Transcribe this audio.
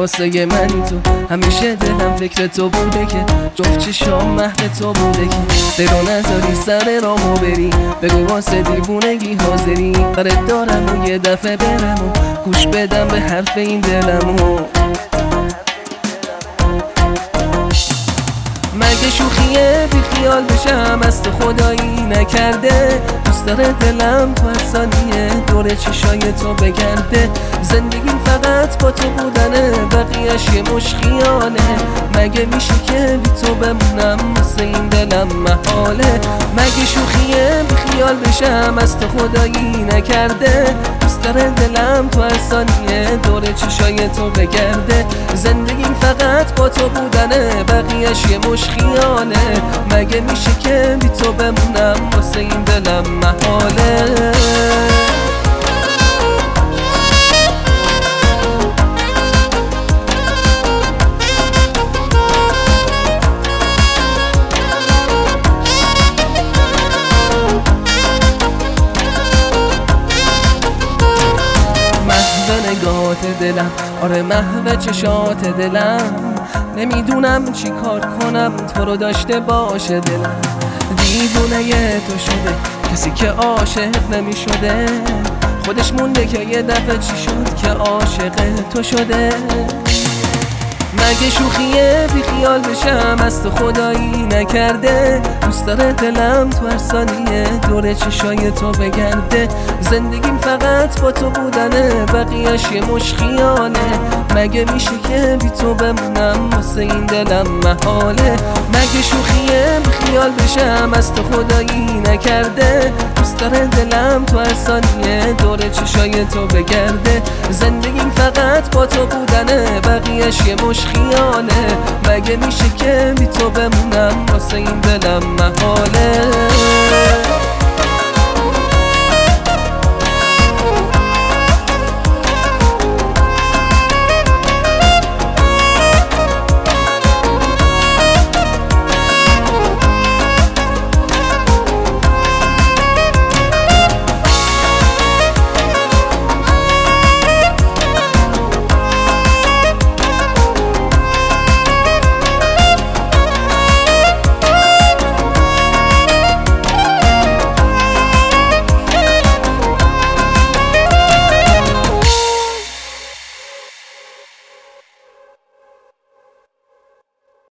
واسه من تو همیشه دلم فکر تو بوده که جفت چشام مهد تو بوده که دلو نذاری سر رامو بری بگو واسه دیوونگی حاضری برات دارم و یه دفعه برم و گوش بدم به حرف این دلمو مگه شوخیه بی خیال بشم از تو خدایی نکرده دوست داره دلم تو هر ثانیه دور چشای تو بگرده زندگیم فقط با تو بودنه بقیهش یه مش خیاله مگه میشه که بی تو بمونم واسه این دلم محاله مگه شوخیه بی خیال بشم از تو خدایی نکرده دوست داره دلم تو هر ثانیه دور چشای تو بگرده زندگیم فقط با تو بودنه بقیهش یه مش خیاله مگه میشه که بی تو بمونم واسه این دلم محاله نگاهات دلم آره محو چشات دلم نمیدونم چی کار کنم تو رو داشته باشه دلم دیوونه تو شده کسی که عاشق نمیشده خودش مونده که یه دفعه چی شد که عاشق تو شده مگه شوخیه بی خیال بشم از تو خدایی نکرده دوست داره دلم تو هر ثانیه دور چشای تو بگرده زندگیم فقط با تو بودنه بقیهش یه مش خیاله مگه میشه که بی تو بمونم واسه این دلم محاله مگه شوخیه بی خیال بشم از تو خدایی نکرده دوست داره دلم تو هر ثانیه دور چشای تو بگرده زندگیم فقط با تو بودنه بقیهش یه مش خیاله مگه میشه که بی تو بمونم واسه این دلم محاله